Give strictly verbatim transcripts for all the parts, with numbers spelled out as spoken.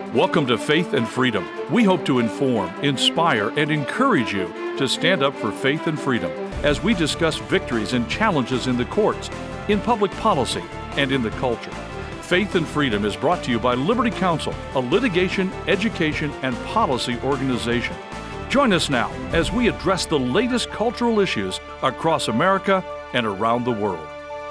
Welcome to Faith and Freedom. We hope to inform, inspire, and encourage you to stand up for faith and freedom as we discuss victories and challenges in the courts, in public policy, and in the culture. Faith and Freedom is brought to you by Liberty Counsel, a litigation, education, and policy organization. Join us now as we address the latest cultural issues across America and around the world.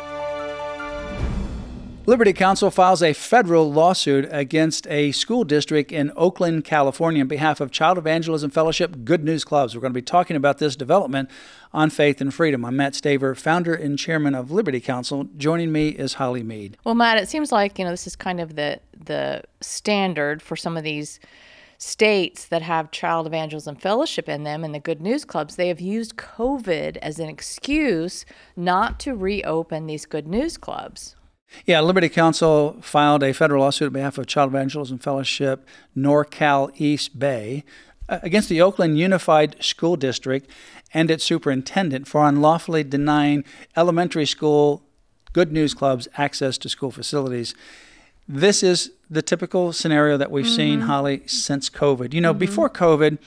Liberty Counsel files a federal lawsuit against a school district in Oakland, California, on behalf of Child Evangelism Fellowship Good News Clubs. We're going to be talking about this development on Faith and Freedom. I'm Matt Staver, founder and chairman of Liberty Counsel. Joining me is Holly Mead. Well, Matt, it seems like, you know, this is kind of the the standard for some of these states that have Child Evangelism Fellowship in them and the Good News Clubs. They have used COVID as an excuse not to reopen these Good News Clubs. Yeah, Liberty Counsel filed a federal lawsuit on behalf of Child Evangelism Fellowship NorCal East Bay uh, against the Oakland Unified School District and its superintendent for unlawfully denying elementary school Good News Clubs access to school facilities. This is the typical scenario that we've mm-hmm. seen, Holly, since COVID. You know, mm-hmm. before COVID,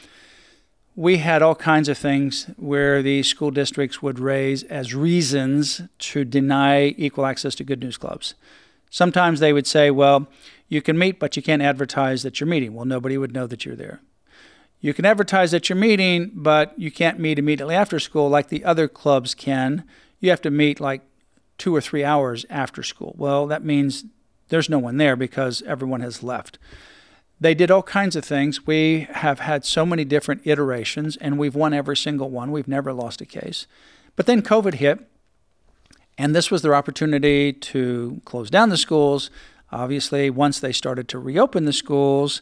we had all kinds of things where the school districts would raise as reasons to deny equal access to Good News Clubs. Sometimes they would say, well, you can meet, but you can't advertise that you're meeting. Well, nobody would know that you're there. You can advertise that you're meeting, but you can't meet immediately after school like the other clubs can. You have to meet like two or three hours after school. Well, that means there's no one there because everyone has left. They did all kinds of things. We have had so many different iterations, and we've won every single one. We've never lost a case. But then COVID hit, and this was their opportunity to close down the schools. Obviously, once they started to reopen the schools,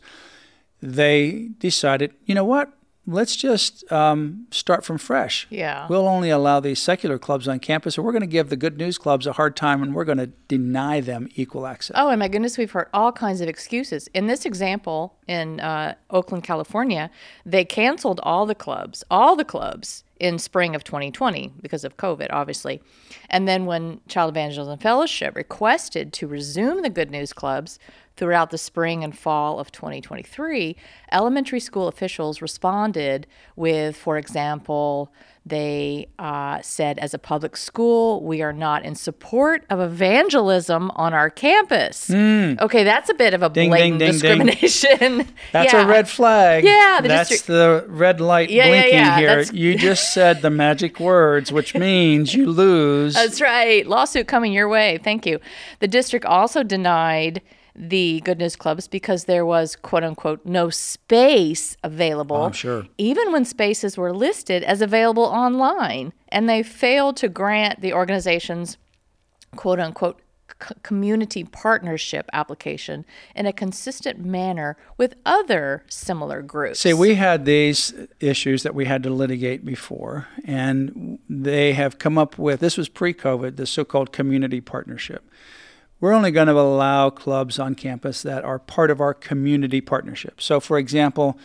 they decided, you know what? Let's just um, start from fresh. Yeah. We'll only allow these secular clubs on campus, and we're going to give the Good News Clubs a hard time, and we're going to deny them equal access. Oh, and my goodness, we've heard all kinds of excuses. In this example, in uh, Oakland, California, they canceled all the clubs, all the clubs in spring of twenty twenty because of COVID, obviously. And then when Child Evangelism Fellowship requested to resume the Good News Clubs throughout the spring and fall of twenty twenty-three, elementary school officials responded with, for example, they uh, said, as a public school, we are not in support of evangelism on our campus. Mm. Okay, that's a bit of a ding, blatant ding, ding, discrimination. Ding. That's yeah. a red flag. Yeah, the that's district- the red light yeah, blinking yeah, yeah. here. That's- You just said the magic words, which means you lose. That's right. Lawsuit coming your way. Thank you. The district also denied the Good News Clubs because there was, quote unquote, no space available. Oh, sure. Even when spaces were listed as available online. And they failed to grant the organization's, quote unquote, c- community partnership application in a consistent manner with other similar groups. See, we had these issues that we had to litigate before, and they have come up with, this was pre-COVID, the so-called community partnership. We're only going to allow clubs on campus that are part of our community partnership. So, for example,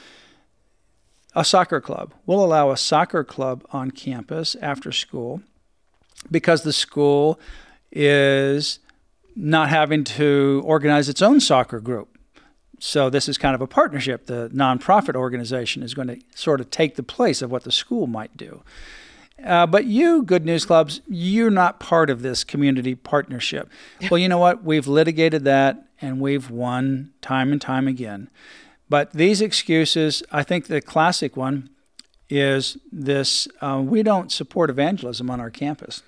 a soccer club. We'll allow a soccer club on campus after school because the school is not having to organize its own soccer group. So this is kind of a partnership. The nonprofit organization is going to sort of take the place of what the school might do. Uh, but you, Good News Clubs, you're not part of this community partnership. Well, you know what? We've litigated that, and we've won time and time again. But these excuses, I think the classic one is this, uh, we don't support evangelism on our campus.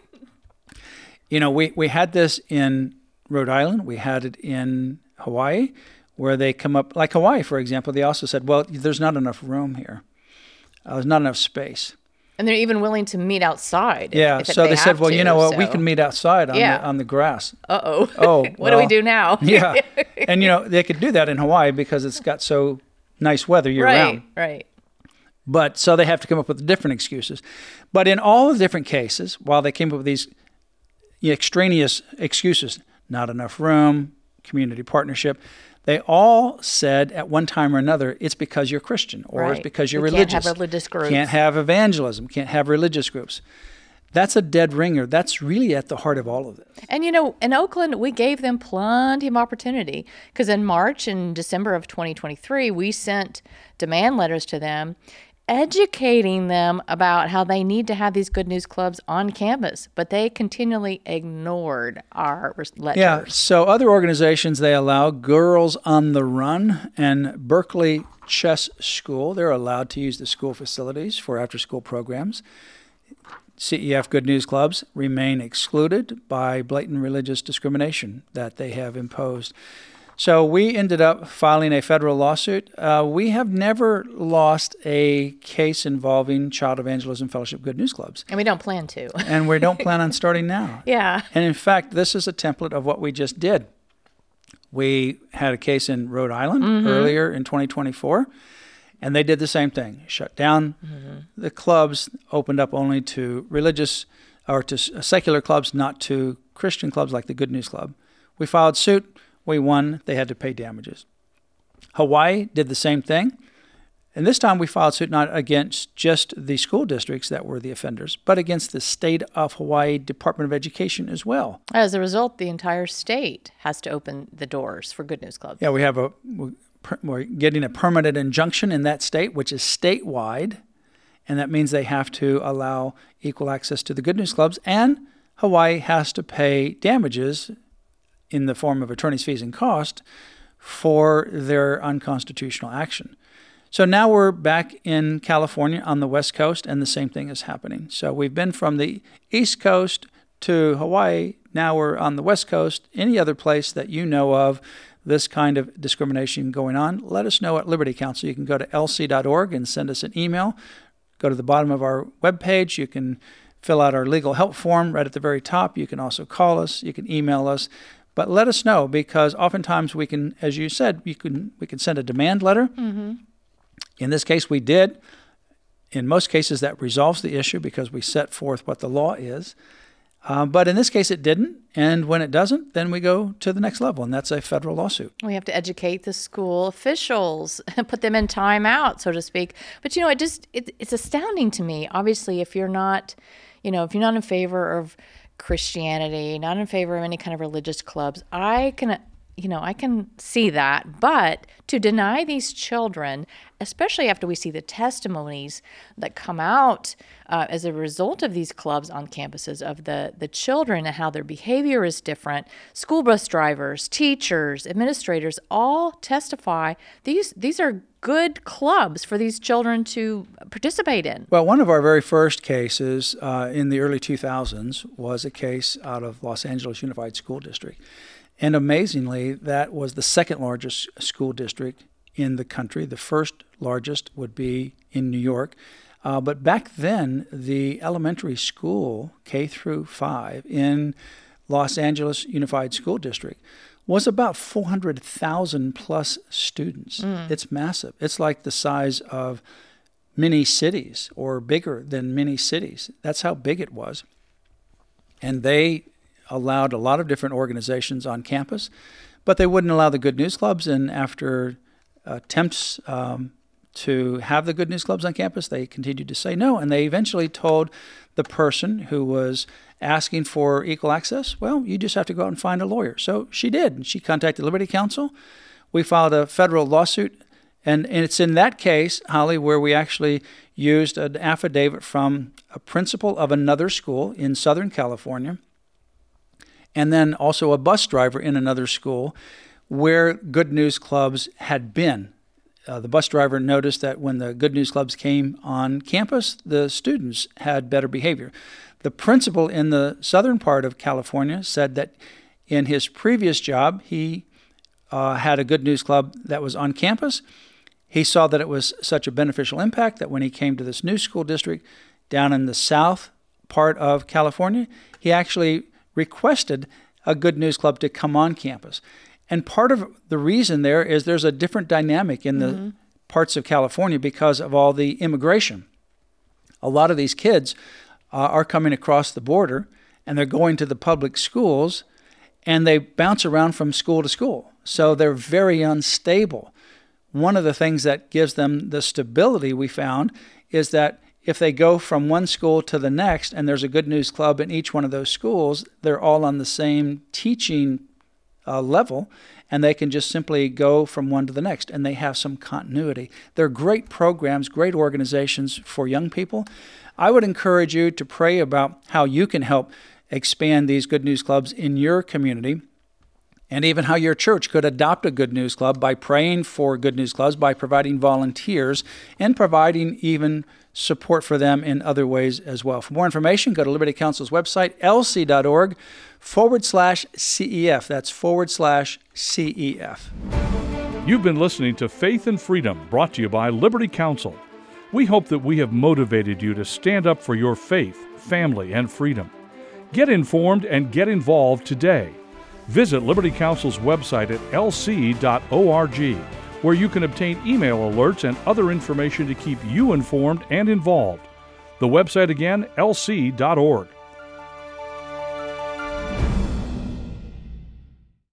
You know, we, we had this in Rhode Island. We had it in Hawaii, where they come up, like Hawaii, for example, they also said, well, there's not enough room here. Uh, there's not enough space. And they're even willing to meet outside. If, yeah, if so they, they said, well, to, you know what, so. we can meet outside on, yeah. the, on the grass. Uh-oh. Oh, what well, do we do now? Yeah, and you know, they could do that in Hawaii because it's got so nice weather year-round. Right, right. But so they have to come up with different excuses. But in all the different cases, while they came up with these extraneous excuses, not enough room, community partnership, they all said at one time or another, it's because you're Christian or right. it's because you're we religious. Can't have religious groups. Can't have evangelism. Can't have religious groups. That's a dead ringer. That's really at the heart of all of this. And, you know, in Oakland, we gave them plenty of opportunity because in March and December of twenty twenty-three, we sent demand letters to them educating them about how they need to have these Good News Clubs on campus, but they continually ignored our letters. Yeah, so other organizations, they allow Girls on the Run and Berkeley Chess School. They're allowed to use the school facilities for after-school programs. C E F Good News Clubs remain excluded by blatant religious discrimination that they have imposed. So we ended up filing a federal lawsuit. Uh, we have never lost a case involving Child Evangelism Fellowship Good News Clubs. And we don't plan to. And we don't plan on starting now. Yeah. And in fact, this is a template of what we just did. We had a case in Rhode Island mm-hmm. earlier in twenty twenty-four, and they did the same thing. Shut down mm-hmm. the clubs, opened up only to religious or to secular clubs, not to Christian clubs like the Good News Club. We filed suit. We won. They had to pay damages. Hawaii did the same thing. And this time we filed suit not against just the school districts that were the offenders, but against the state of Hawaii Department of Education as well. As a result, the entire state has to open the doors for Good News Clubs. Yeah, we have a, we're getting a permanent injunction in that state, which is statewide. And that means they have to allow equal access to the Good News Clubs. And Hawaii has to pay damages in the form of attorney's fees and cost for their unconstitutional action. So now we're back in California on the West Coast, and the same thing is happening. So we've been from the East Coast to Hawaii. Now we're on the West Coast. Any other place that you know of this kind of discrimination going on, let us know at Liberty Counsel. You can go to L C dot org and send us an email. Go to the bottom of our webpage. You can fill out our legal help form right at the very top. You can also call us. You can email us. But let us know, because oftentimes we can, as you said, you can we can send a demand letter. Mm-hmm. In this case, we did. In most cases, that resolves the issue because we set forth what the law is. Uh, but in this case, it didn't. And when it doesn't, then we go to the next level, and that's a federal lawsuit. We have to educate the school officials and put them in timeout, so to speak. But, you know, it just it, it's astounding to me. Obviously, if you're not, you know, if you're not in favor of Christianity, not in favor of any kind of religious clubs, I can, you know, I can see that. But to deny these children, especially after we see the testimonies that come out uh, as a result of these clubs on campuses of the, the children and how their behavior is different, school bus drivers, teachers, administrators all testify these these are good clubs for these children to participate in. Well, one of our very first cases uh, in the early two thousands was a case out of Los Angeles Unified School District. And amazingly, that was the second largest school district in the country. The first largest would be in New York. Uh, but back then, the elementary school, K through five, in Los Angeles Unified School District was about four hundred thousand plus students. Mm. It's massive. It's like the size of many cities or bigger than many cities. That's how big it was. And they allowed a lot of different organizations on campus, but they wouldn't allow the Good News Clubs. And after attempts um, to have the Good News Clubs on campus, they continued to say no. And they eventually told the person who was asking for equal access, well, you just have to go out and find a lawyer. So she did. And she contacted Liberty Counsel. We filed a federal lawsuit. And, and it's in that case, Holly, where we actually used an affidavit from a principal of another school in Southern California, and then also a bus driver in another school where Good News Clubs had been. Uh, the bus driver noticed that when the Good News Clubs came on campus, the students had better behavior. The principal in the southern part of California said that in his previous job, he uh, had a Good News Club that was on campus. He saw that it was such a beneficial impact that when he came to this new school district down in the south part of California, he actually requested a Good News Club to come on campus. And part of the reason there is there's a different dynamic in the mm-hmm. parts of California because of all the immigration. A lot of these kids uh, are coming across the border, and they're going to the public schools, and they bounce around from school to school. So they're very unstable. One of the things that gives them the stability we found is that if they go from one school to the next and there's a Good News Club in each one of those schools, they're all on the same teaching uh, level, and they can just simply go from one to the next, and they have some continuity. They're great programs, great organizations for young people. I would encourage you to pray about how you can help expand these Good News Clubs in your community, and even how your church could adopt a Good News Club by praying for Good News Clubs, by providing volunteers, and providing even support for them in other ways as well. For more information, go to Liberty Counsel's website, lc.org forward slash CEF. That's forward slash CEF. You've been listening to Faith and Freedom, brought to you by Liberty Counsel. We hope that we have motivated you to stand up for your faith, family, and freedom. Get informed and get involved today. Visit Liberty Counsel's website at l c dot org, where you can obtain email alerts and other information to keep you informed and involved. The website again, l c dot org.